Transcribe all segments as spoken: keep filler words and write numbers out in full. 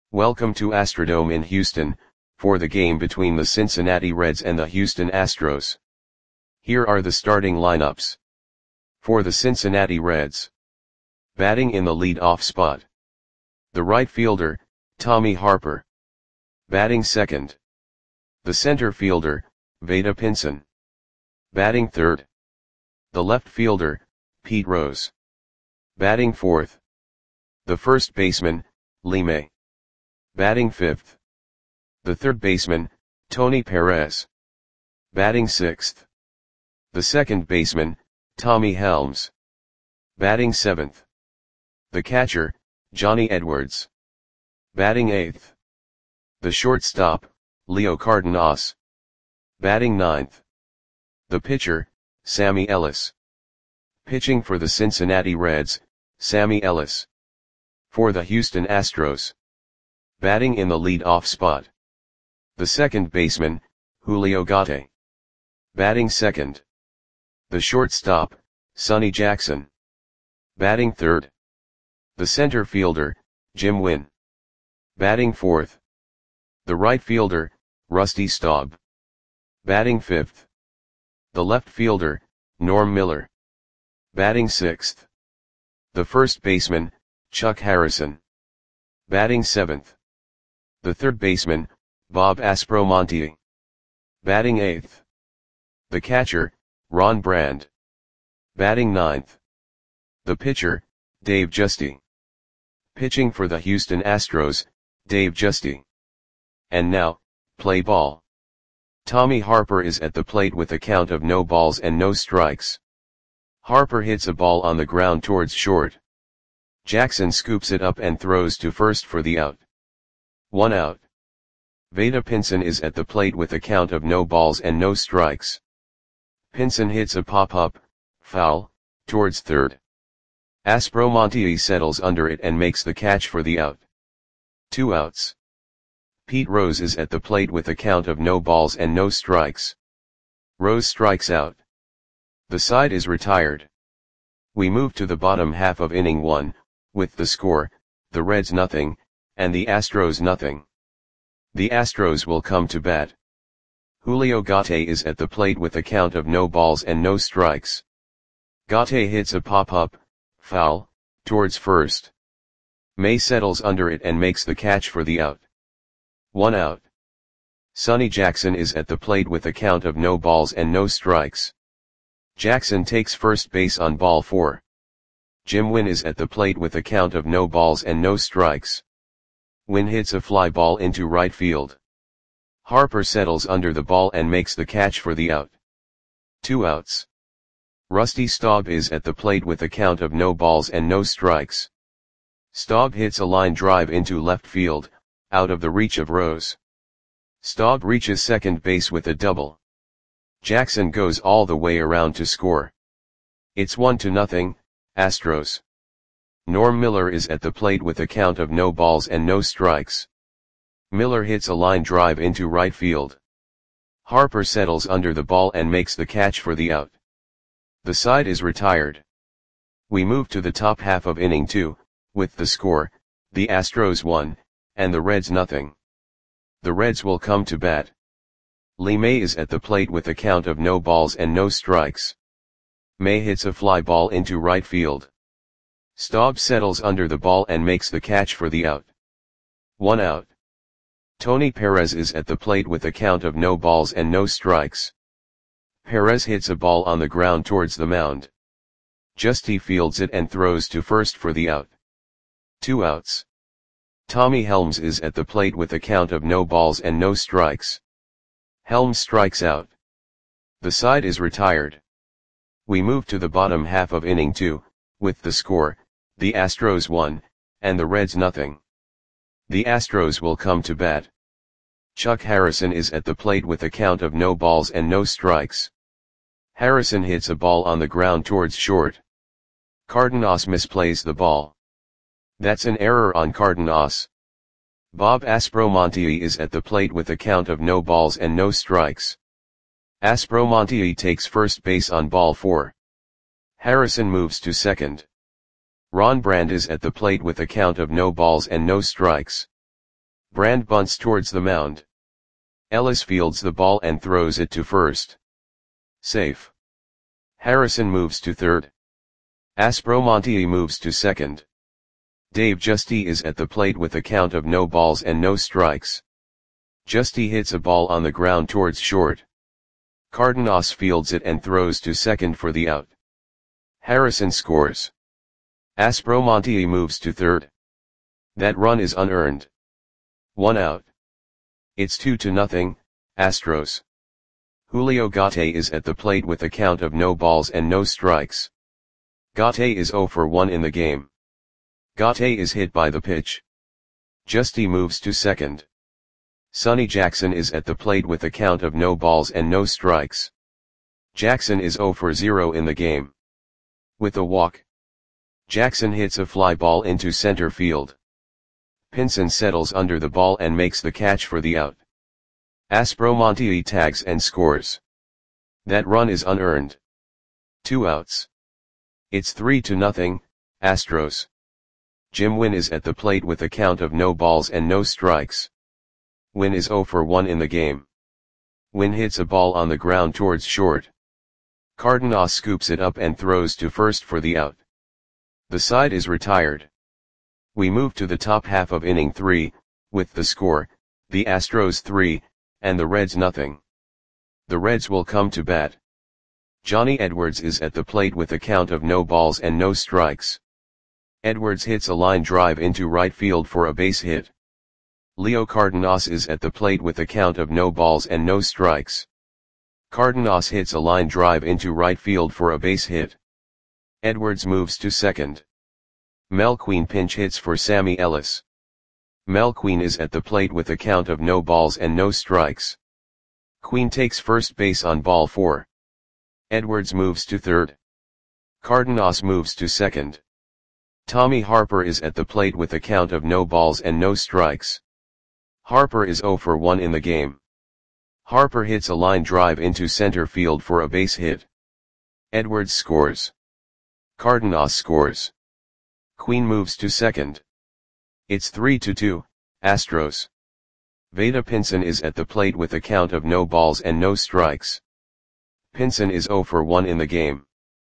Welcome to Astrodome in Houston, for the game between the Cincinnati Reds and the Houston Astros. Here are the starting lineups. For the Cincinnati Reds. Batting in the lead-off spot. The right fielder, Tommy Harper. Batting second. The center fielder, Vada Pinson. Batting third. The left fielder, Pete Rose. Batting fourth. The first baseman, Lee May. Batting fifth. The third baseman, Tony Perez. Batting sixth. The second baseman, Tommy Helms. Batting seventh. The catcher, Johnny Edwards. Batting eighth. The shortstop, Leo Cardenas. Batting ninth. The pitcher, Sammy Ellis. Pitching for the Cincinnati Reds, Sammy Ellis. For the Houston Astros. Batting in the lead-off spot. The second baseman, Julio Gatti. Batting second. The shortstop, Sonny Jackson. Batting third. The center fielder, Jim Wynn. Batting fourth. The right fielder, Rusty Staub. Batting fifth. The left fielder, Norm Miller. Batting sixth. The first baseman, Chuck Harrison. Batting seventh. The third baseman, Bob Aspromonte. Batting eighth. The catcher, Ron Brand. Batting ninth. The pitcher, Dave Giusti. Pitching for the Houston Astros, Dave Giusti. And now, play ball. Tommy Harper is at the plate with a count of no balls and no strikes. Harper hits a ball on the ground towards short. Jackson scoops it up and throws to first for the out. One out. Vada Pinson is at the plate with a count of no balls and no strikes. Pinson hits a pop-up, foul, towards third. Aspromonte settles under it and makes the catch for the out. Two outs. Pete Rose is at the plate with a count of no balls and no strikes. Rose strikes out. The side is retired. We move to the bottom half of inning one, with the score, the Reds nothing, and the Astros nothing. The Astros will come to bat. Julio Gatti is at the plate with a count of no balls and no strikes. Gatti hits a pop-up, foul, towards first. May settles under it and makes the catch for the out. One out. Sonny Jackson is at the plate with a count of no balls and no strikes. Jackson takes first base on ball four. Jim Wynn is at the plate with a count of no balls and no strikes. Wynn hits a fly ball into right field. Harper settles under the ball and makes the catch for the out. Two outs. Rusty Staub is at the plate with a count of no balls and no strikes. Staub hits a line drive into left field, out of the reach of Rose. Staub reaches second base with a double. Jackson goes all the way around to score. It's one to nothing, Astros. Norm Miller is at the plate with a count of no balls and no strikes. Miller hits a line drive into right field. Harper settles under the ball and makes the catch for the out. The side is retired. We move to the top half of inning two, with the score, the Astros one, and the Reds nothing. The Reds will come to bat. Lee May is at the plate with a count of no balls and no strikes. May hits a fly ball into right field. Staub settles under the ball and makes the catch for the out. One out. Tony Perez is at the plate with a count of no balls and no strikes. Perez hits a ball on the ground towards the mound. Giusti fields it and throws to first for the out. Two outs. Tommy Helms is at the plate with a count of no balls and no strikes. Helms strikes out. The side is retired. We move to the bottom half of inning two, with the score, the Astros one, and the Reds nothing. The Astros will come to bat. Chuck Harrison is at the plate with a count of no balls and no strikes. Harrison hits a ball on the ground towards short. Cardenas misplays the ball. That's an error on Cardenas. Bob Aspromonte is at the plate with a count of no balls and no strikes. Aspromonte takes first base on ball four. Harrison moves to second. Ron Brand is at the plate with a count of no balls and no strikes. Brand bunts towards the mound. Ellis fields the ball and throws it to first. Safe. Harrison moves to third. Aspromonte moves to second. Dave Justy is at the plate with a count of no balls and no strikes. Justy hits a ball on the ground towards short. Cardenas fields it and throws to second for the out. Harrison scores. Aspromonte moves to third. That run is unearned. One out. It's two to nothing, Astros. Julio Gate is at the plate with a count of no balls and no strikes. Gate is zero for one in the game. Gate is hit by the pitch. Justy moves to second. Sonny Jackson is at the plate with a count of no balls and no strikes. Jackson is zero for zero in the game. With a walk, Jackson hits a fly ball into center field. Pinson settles under the ball and makes the catch for the out. Aspromonte tags and scores. That run is unearned. Two outs. It's three to nothing, Astros. Jim Wynn is at the plate with a count of no balls and no strikes. Wynn is zero for one in the game. Wynn hits a ball on the ground towards short. Cardenas scoops it up and throws to first for the out. The side is retired. We move to the top half of inning three, with the score, the Astros three, and the Reds nothing. The Reds will come to bat. Johnny Edwards is at the plate with a count of no balls and no strikes. Edwards hits a line drive into right field for a base hit. Leo Cardenas is at the plate with a count of no balls and no strikes. Cardenas hits a line drive into right field for a base hit. Edwards moves to second. Mel Queen pinch hits for Sammy Ellis. Mel Queen is at the plate with a count of no balls and no strikes. Queen takes first base on ball four. Edwards moves to third. Cardenas moves to second. Tommy Harper is at the plate with a count of no balls and no strikes. Harper is zero for one in the game. Harper hits a line drive into center field for a base hit. Edwards scores. Cardenas scores. Queen moves to second. It's three to two, Astros. Vada Pinson is at the plate with a count of no balls and no strikes. Pinson is zero for one in the game.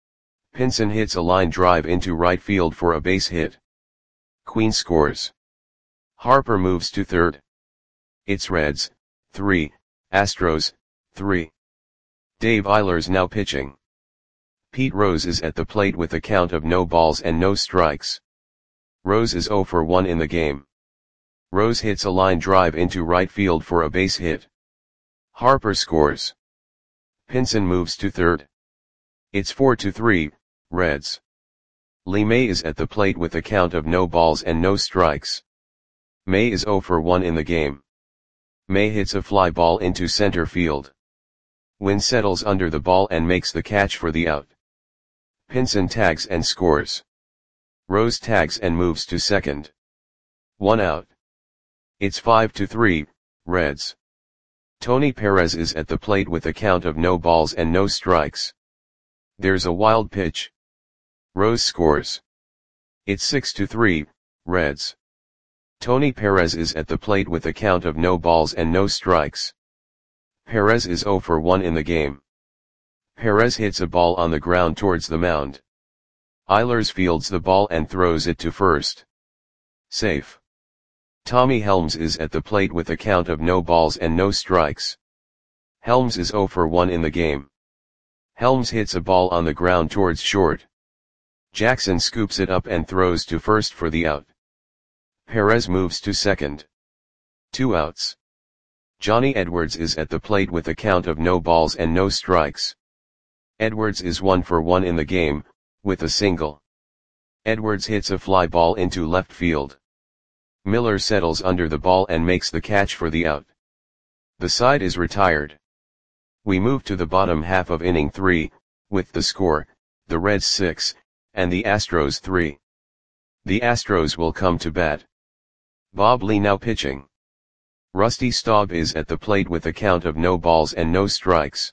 Pinson hits a line drive into right field for a base hit. Queen scores. Harper moves to third. It's Reds, three, Astros, three. Dave Eilers now pitching. Pete Rose is at the plate with a count of no balls and no strikes. Rose is zero for one in the game. Rose hits a line drive into right field for a base hit. Harper scores. Pinson moves to third. It's four to three, Reds. Lee May is at the plate with a count of no balls and no strikes. May is zero for one in the game. May hits a fly ball into center field. Wynn settles under the ball and makes the catch for the out. Pinson tags and scores. Rose tags and moves to second. One out. It's five to three, Reds. Tony Perez is at the plate with a count of no balls and no strikes. There's a wild pitch. Rose scores. It's six to three, Reds. Tony Perez is at the plate with a count of no balls and no strikes. Perez is zero for one in the game. Perez hits a ball on the ground towards the mound. Eilers fields the ball and throws it to first. Safe. Tommy Helms is at the plate with a count of no balls and no strikes. Helms is zero for one in the game. Helms hits a ball on the ground towards short. Jackson scoops it up and throws to first for the out. Perez moves to second. Two outs. Johnny Edwards is at the plate with a count of no balls and no strikes. Edwards is one for one in the game, with a single. Edwards hits a fly ball into left field. Miller settles under the ball and makes the catch for the out. The side is retired. We move to the bottom half of inning three, with the score, the Reds six, and the Astros three. The Astros will come to bat. Bob Lee now pitching. Rusty Staub is at the plate with a count of no balls and no strikes.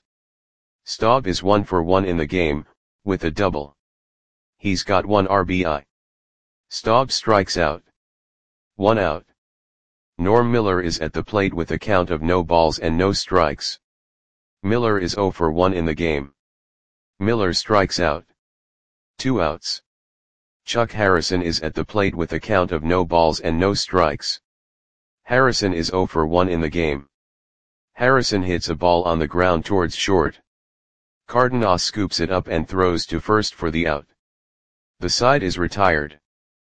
Staub is one for one in the game, with a double. He's got one R B I. Staub strikes out. One out. Norm Miller is at the plate with a count of no balls and no strikes. Miller is zero for one in the game. Miller strikes out. Two outs. Chuck Harrison is at the plate with a count of no balls and no strikes. Harrison is zero for one in the game. Harrison hits a ball on the ground towards short. Cardenas scoops it up and throws to first for the out. The side is retired.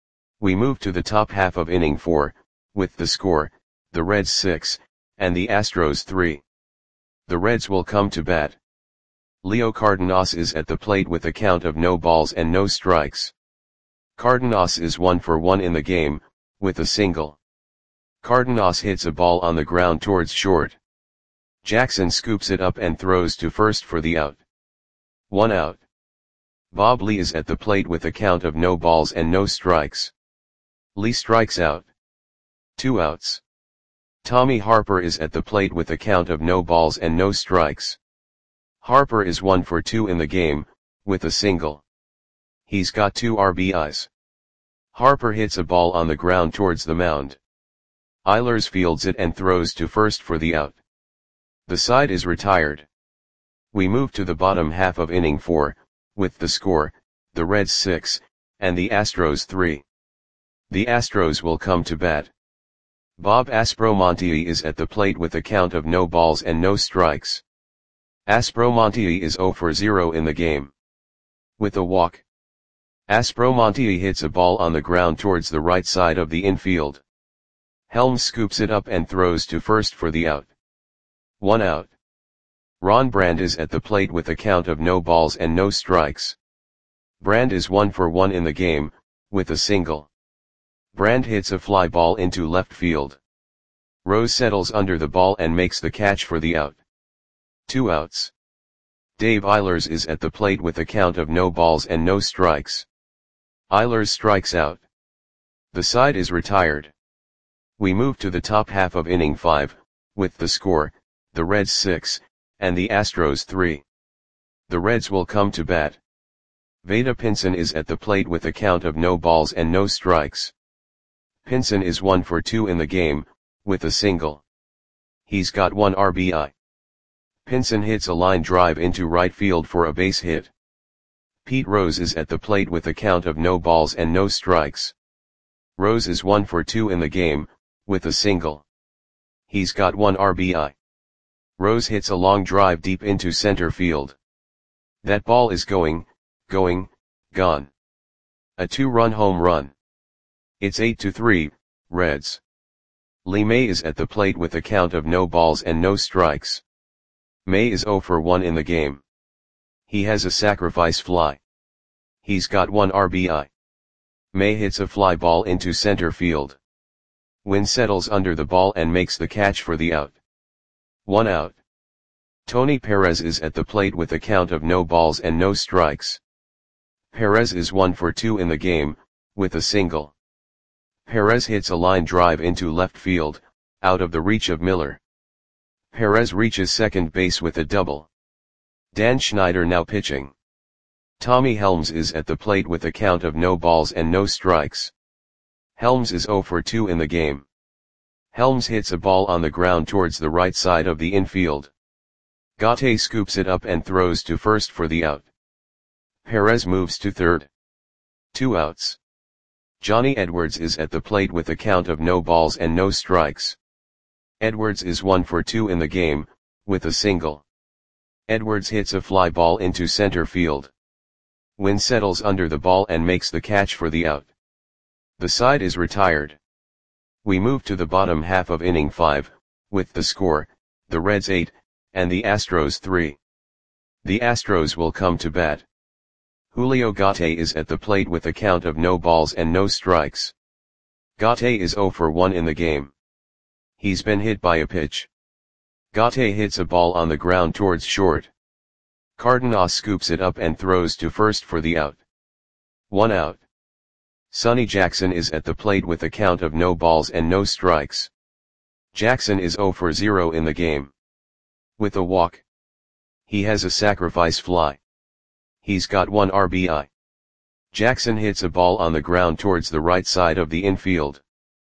We move to the top half of inning four, with the score, the Reds six, and the Astros three. The Reds will come to bat. Leo Cardenas is at the plate with a count of no balls and no strikes. Cardenas is one for one in the game, with a single. Cardenas hits a ball on the ground towards short. Jackson scoops it up and throws to first for the out. One out. Bob Lee is at the plate with a count of no balls and no strikes. Lee strikes out. Two outs. Tommy Harper is at the plate with a count of no balls and no strikes. Harper is one for two in the game, with a single. He's got two R B Is. Harper hits a ball on the ground towards the mound. Eilers fields it and throws to first for the out. The side is retired. We move to the bottom half of inning four, with the score, the Reds six, and the Astros three. The Astros will come to bat. Bob Aspromonte is at the plate with a count of no balls and no strikes. Aspromonte is zero for zero in the game. With a walk. Aspromonte hits a ball on the ground towards the right side of the infield. Helms scoops it up and throws to first for the out. One out. Ron Brand is at the plate with a count of no balls and no strikes. Brand is one for one in the game, with a single. Brand hits a fly ball into left field. Rose settles under the ball and makes the catch for the out. Two outs. Dave Eilers is at the plate with a count of no balls and no strikes. Eilers strikes out. The side is retired. We move to the top half of inning five, with the score, the Reds six, and the Astros three. The Reds will come to bat. Vada Pinson is at the plate with a count of no balls and no strikes. Pinson is one for two in the game, with a single. He's got one R B I. Pinson hits a line drive into right field for a base hit. Pete Rose is at the plate with a count of no balls and no strikes. Rose is one for two in the game, with a single. He's got one R B I. Rose hits a long drive deep into center field. That ball is going, going, gone. A two-run home run. It's eight to three, Reds. Lee May is at the plate with a count of no balls and no strikes. May is zero for one in the game. He has a sacrifice fly. He's got one R B I. May hits a fly ball into center field. Wynn settles under the ball and makes the catch for the out. One out. Tony Perez is at the plate with a count of no balls and no strikes. Perez is one for two in the game, with a single. Perez hits a line drive into left field, out of the reach of Miller. Perez reaches second base with a double. Dan Schneider now pitching. Tommy Helms is at the plate with a count of no balls and no strikes. Helms is zero for two in the game. Helms hits a ball on the ground towards the right side of the infield. Gatte scoops it up and throws to first for the out. Perez moves to third. Two outs. Johnny Edwards is at the plate with a count of no balls and no strikes. Edwards is one for two in the game, with a single. Edwards hits a fly ball into center field. Wynn settles under the ball and makes the catch for the out. The side is retired. We move to the bottom half of inning five, with the score, the Reds eight, and the Astros three. The Astros will come to bat. Julio Gatte is at the plate with a count of no balls and no strikes. Gatte is zero for one in the game. He's been hit by a pitch. Gatte hits a ball on the ground towards short. Cardenas scoops it up and throws to first for the out. One out. Sonny Jackson is at the plate with a count of no balls and no strikes. Jackson is zero for zero in the game. With a walk. He has a sacrifice fly. He's got one R B I. Jackson hits a ball on the ground towards the right side of the infield.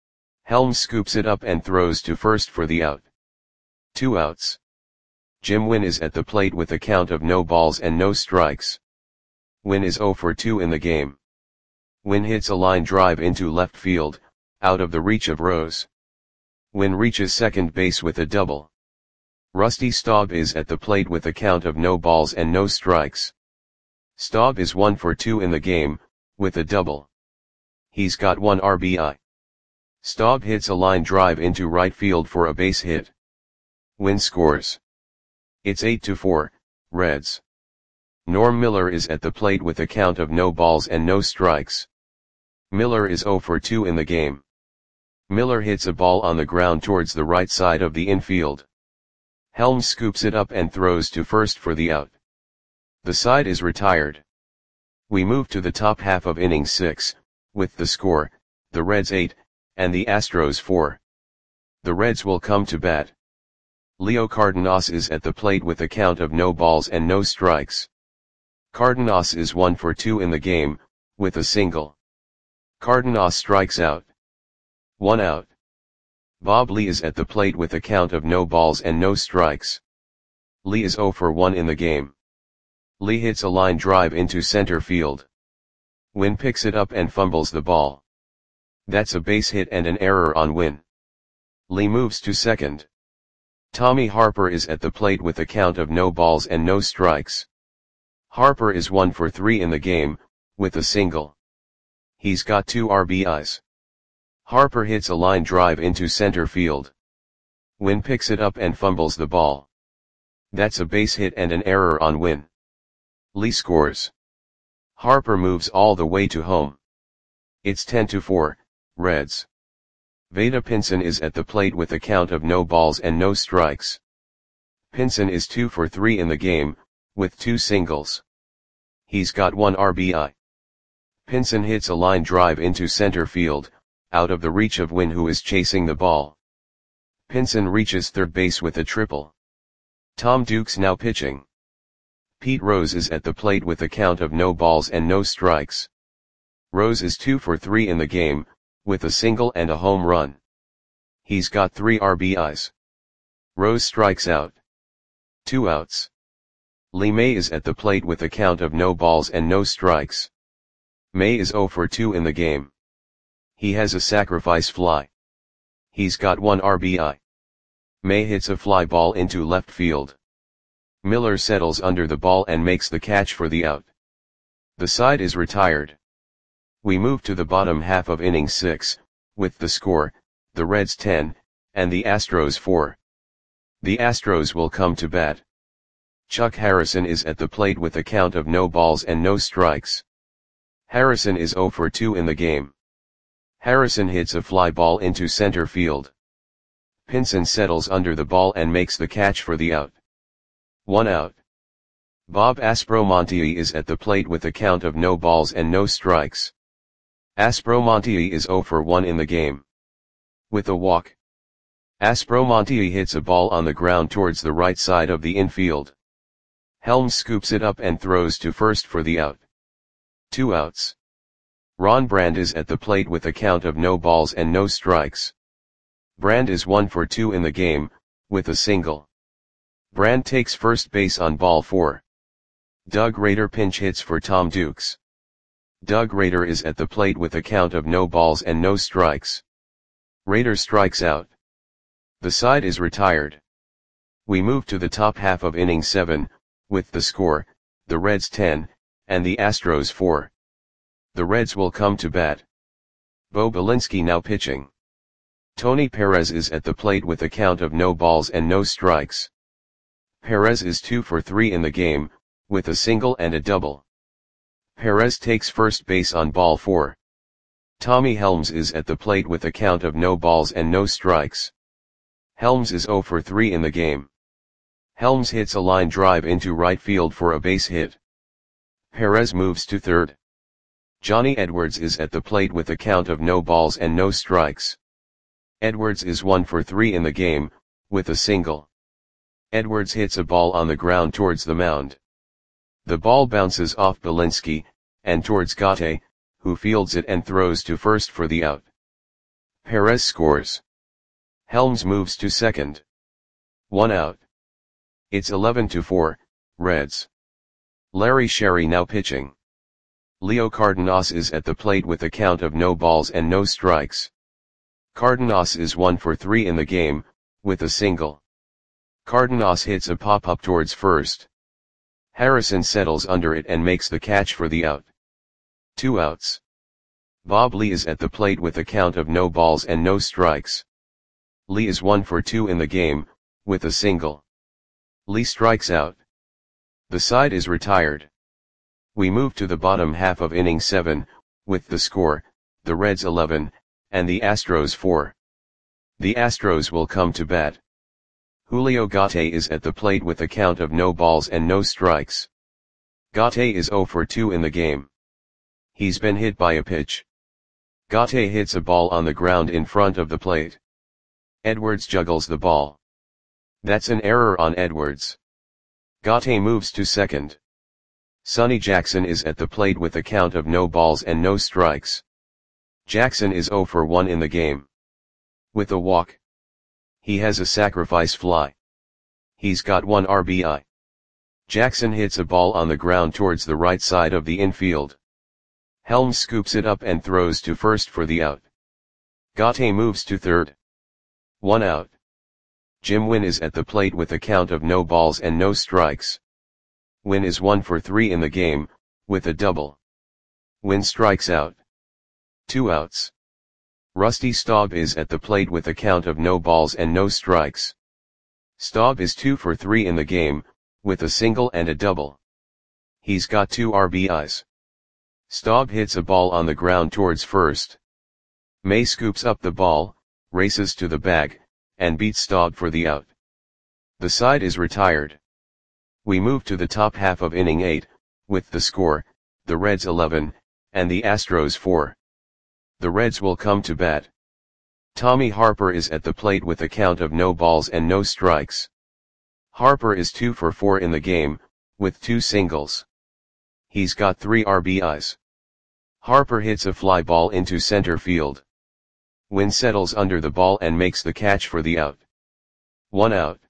Helms scoops it up and throws to first for the out. Two outs. Jim Wynn is at the plate with a count of no balls and no strikes. Wynn is oh for two in the game. Wynn hits a line drive into left field, out of the reach of Rose. Wynn reaches second base with a double. Rusty Staub is at the plate with a count of no balls and no strikes. Staub is one for two in the game, with a double. He's got one R B I. Staub hits a line drive into right field for a base hit. Wynn scores. It's eight to four, Reds. Norm Miller is at the plate with a count of no balls and no strikes. Miller is oh for two in the game. Miller hits a ball on the ground towards the right side of the infield. Helms scoops it up and throws to first for the out. The side is retired. We move to the top half of inning six, with the score, the Reds eight, and the Astros four. The Reds will come to bat. Leo Cardenas is at the plate with a count of no balls and no strikes. Cardenas is one for two in the game, with a single. Cardenas strikes out. One out. Bob Lee is at the plate with a count of no balls and no strikes. Lee is oh for one in the game. Lee hits a line drive into center field. Wynn picks it up and fumbles the ball. That's a base hit and an error on Wynn. Lee moves to second. Tommy Harper is at the plate with a count of no balls and no strikes. Harper is one for three in the game, with a single. He's got two R B Is. Harper hits a line drive into center field. Wynn picks it up and fumbles the ball. That's a base hit and an error on Wynn. Lee scores. Harper moves all the way to home. It's ten to four, Reds. Vada Pinson is at the plate with a count of no balls and no strikes. Pinson is two for three in the game, with two singles. He's got one R B I. Pinson hits a line drive into center field, out of the reach of Wynn, who is chasing the ball. Pinson reaches third base with a triple. Tom Dukes now pitching. Pete Rose is at the plate with a count of no balls and no strikes. Rose is two for three in the game, with a single and a home run. He's got three R B Is. Rose strikes out. Two outs. Lee May is at the plate with a count of no balls and no strikes. May is oh for two in the game. He has a sacrifice fly. He's got one R B I. May hits a fly ball into left field. Miller settles under the ball and makes the catch for the out. The side is retired. We move to the bottom half of inning six, with the score, the Reds ten, and the Astros four. The Astros will come to bat. Chuck Harrison is at the plate with a count of no balls and no strikes. Harrison is oh for two in the game. Harrison hits a fly ball into center field. Pinson settles under the ball and makes the catch for the out. One out. Bob Aspromonte is at the plate with a count of no balls and no strikes. Aspromonte is oh for one in the game. With a walk. Aspromonte hits a ball on the ground towards the right side of the infield. Helms scoops it up and throws to first for the out. Two outs. Ron Brand is at the plate with a count of no balls and no strikes. Brand is one for two in the game, with a single. Brand takes first base on ball four. Doug Rader pinch hits for Tom Dukes. Doug Rader is at the plate with a count of no balls and no strikes. Rader strikes out. The side is retired. We move to the top half of inning seven, with the score, the Reds ten, and the Astros four. The Reds will come to bat. Bo Belinsky now pitching. Tony Perez is at the plate with a count of no balls and no strikes. Perez is two for three in the game, with a single and a double. Perez takes first base on ball four. Tommy Helms is at the plate with a count of no balls and no strikes. Helms is oh for three in the game. Helms hits a line drive into right field for a base hit. Perez moves to third. Johnny Edwards is at the plate with a count of no balls and no strikes. Edwards is one for three in the game, with a single. Edwards hits a ball on the ground towards the mound. The ball bounces off Belinsky, and towards Gate, who fields it and throws to first for the out. Perez scores. Helms moves to second. One out. It's eleven to four, Reds. Larry Sherry now pitching. Leo Cardenas is at the plate with a count of no balls and no strikes. Cardenas is one for three in the game, with a single. Cardenas hits a pop-up towards first. Harrison settles under it and makes the catch for the out. Two outs. Bob Lee is at the plate with a count of no balls and no strikes. Lee is one for two in the game, with a single. Lee strikes out. The side is retired. We move to the bottom half of inning seven, with the score, the Reds eleven, and the Astros four. The Astros will come to bat. Julio Gate is at the plate with a count of no balls and no strikes. Gate is zero for two in the game. He's been hit by a pitch. Gate hits a ball on the ground in front of the plate. Edwards juggles the ball. That's an error on Edwards. Gate moves to second. Sonny Jackson is at the plate with a count of no balls and no strikes. Jackson is zero for one in the game. With a walk. He has a sacrifice fly. He's got one R B I. Jackson hits a ball on the ground towards the right side of the infield. Helms scoops it up and throws to first for the out. Gate moves to third. One out. Jim Wynn is at the plate with a count of no balls and no strikes. Wynn is one for three in the game, with a double. Wynn strikes out. Two outs. Rusty Staub is at the plate with a count of no balls and no strikes. Staub is two for three in the game, with a single and a double. He's got two R B Is. Staub hits a ball on the ground towards first. May scoops up the ball, races to the bag, and beats Staub for the out. The side is retired. We move to the top half of inning eight, with the score, the Reds eleven, and the Astros four. The Reds will come to bat. Tommy Harper is at the plate with a count of no balls and no strikes. Harper is two for four in the game, with two singles. He's got three R B Is. Harper hits a fly ball into center field. Wynn settles under the ball and makes the catch for the out. One out.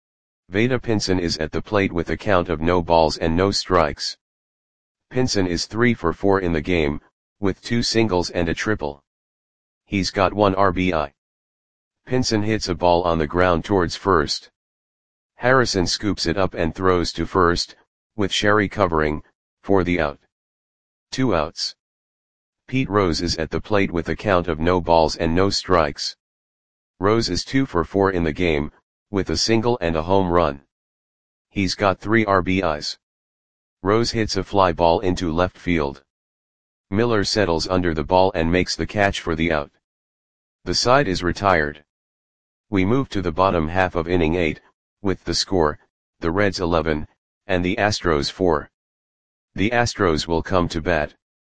Vada Pinson is at the plate with a count of no balls and no strikes. Pinson is three for four in the game, with two singles and a triple. He's got one R B I. Pinson hits a ball on the ground towards first. Harrison scoops it up and throws to first, with Sherry covering, for the out. Two outs. Pete Rose is at the plate with a count of no balls and no strikes. Rose is two for four in the game, with a single and a home run. He's got three R B Is. Rose hits a fly ball into left field. Miller settles under the ball and makes the catch for the out. The side is retired. We move to the bottom half of inning eight, with the score, the Reds eleven, and the Astros four. The Astros will come to bat.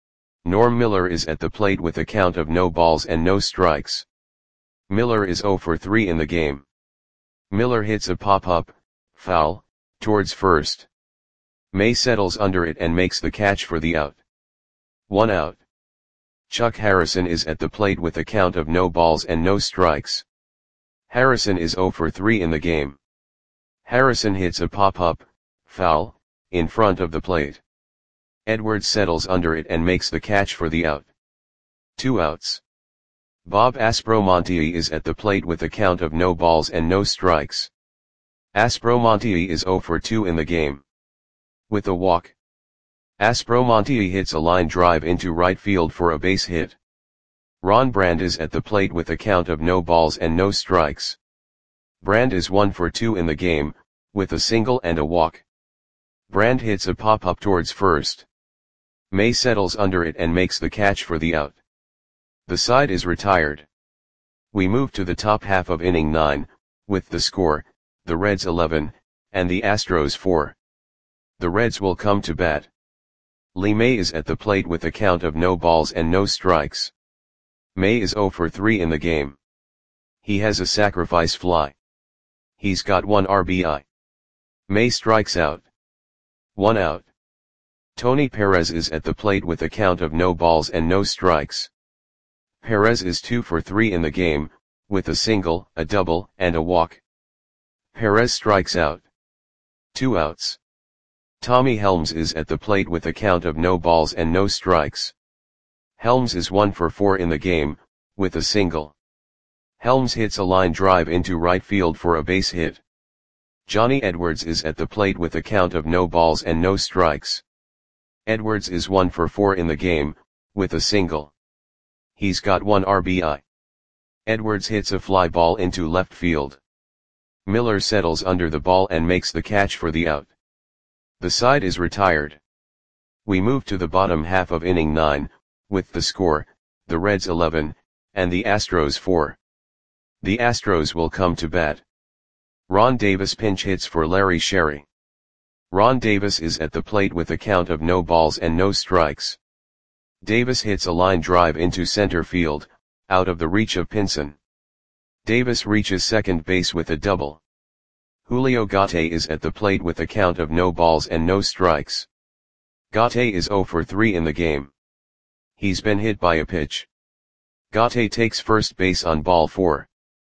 Norm Miller is at the plate with a count of no balls and no strikes. Miller is zero for three in the game. Miller hits a pop-up, foul, towards first. May settles under it and makes the catch for the out. One out. Chuck Harrison is at the plate with a count of no balls and no strikes. Harrison is zero for three in the game. Harrison hits a pop-up, foul, in front of the plate. Edwards settles under it and makes the catch for the out. Two outs. Bob Aspromonte is at the plate with a count of no balls and no strikes. Aspromonte is zero for two in the game. With a walk. Aspromonte hits a line drive into right field for a base hit. Ron Brand is at the plate with a count of no balls and no strikes. Brand is one for two in the game, with a single and a walk. Brand hits a pop-up towards first. May settles under it and makes the catch for the out. The side is retired. We move to the top half of inning nine, with the score, the Reds eleven, and the Astros four. The Reds will come to bat. Lee May is at the plate with a count of no balls and no strikes. May is zero for three in the game. He has a sacrifice fly. He's got one R B I. May strikes out. One out. Tony Perez is at the plate with a count of no balls and no strikes. Perez is two for three in the game, with a single, a double, and a walk. Perez strikes out. Two outs. Tommy Helms is at the plate with a count of no balls and no strikes. Helms is one for four in the game, with a single. Helms hits a line drive into right field for a base hit. Johnny Edwards is at the plate with a count of no balls and no strikes. Edwards is one for four in the game, with a single. He's got one R B I. Edwards hits a fly ball into left field. Miller settles under the ball and makes the catch for the out. The side is retired. We move to the bottom half of inning nine, with the score, the Reds eleven, and the Astros four. The Astros will come to bat. Ron Davis pinch hits for Larry Sherry. Ron Davis is at the plate with a count of no balls and no strikes. Davis hits a line drive into center field, out of the reach of Pinson. Davis reaches second base with a double. Julio Gate is at the plate with a count of no balls and no strikes. Gate is zero for three in the game. He's been hit by a pitch. Gate takes first base on ball four.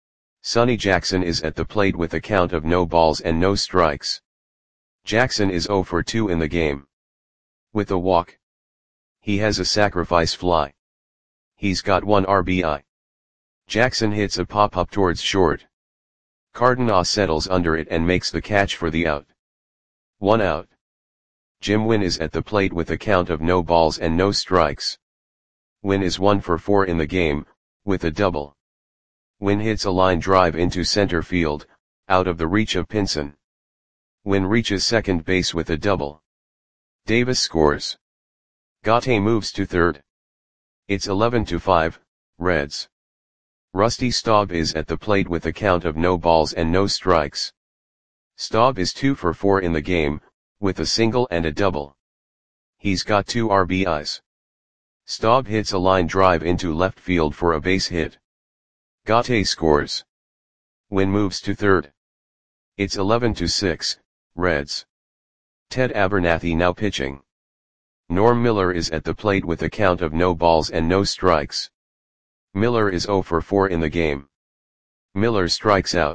Sonny Jackson is at the plate with a count of no balls and no strikes. Jackson is zero for two in the game. With a walk. He has a sacrifice fly. He's got one R B I. Jackson hits a pop-up towards short. Cardenas settles under it and makes the catch for the out. One out. Jim Wynn is at the plate with a count of no balls and no strikes. Wynn is one for four in the game, with a double. Wynn hits a line drive into center field, out of the reach of Pinson. Wynn reaches second base with a double. Davis scores. Gate moves to third. It's eleven to five, Reds. Rusty Staub is at the plate with a count of no balls and no strikes. Staub is two for four in the game, with a single and a double. He's got two R B Is. Staub hits a line drive into left field for a base hit. Gate scores. Wynn moves to third. It's eleven to six, Reds. Ted Abernathy now pitching. Norm Miller is at the plate with a count of no balls and no strikes. Miller is zero for four in the game. Miller strikes out.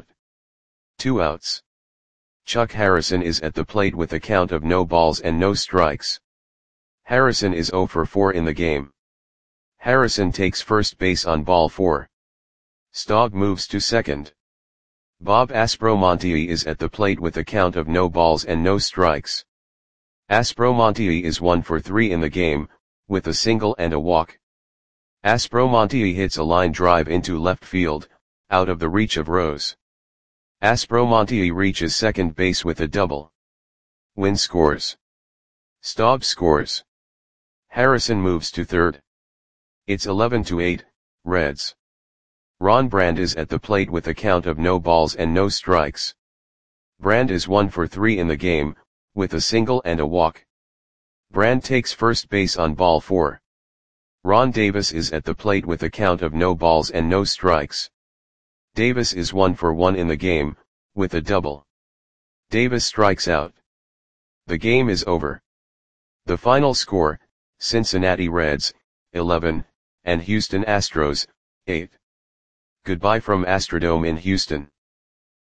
Two outs. Chuck Harrison is at the plate with a count of no balls and no strikes. Harrison is zero for four in the game. Harrison takes first base on ball four. Staub moves to second. Bob Aspromonte is at the plate with a count of no balls and no strikes. Aspromonte is one for three in the game, with a single and a walk. Aspromonte hits a line drive into left field, out of the reach of Rose. Aspromonte reaches second base with a double. Wynn scores. Staub scores. Harrison moves to third. It's eleven to eight, Reds. Ron Brand is at the plate with a count of no balls and no strikes. Brand is one for three in the game, with a single and a walk. Brand takes first base on ball four. Ron Davis is at the plate with a count of no balls and no strikes. Davis is one for one in the game, with a double. Davis strikes out. The game is over. The final score, Cincinnati Reds, eleven, and Houston Astros, eight. Goodbye from Astrodome in Houston.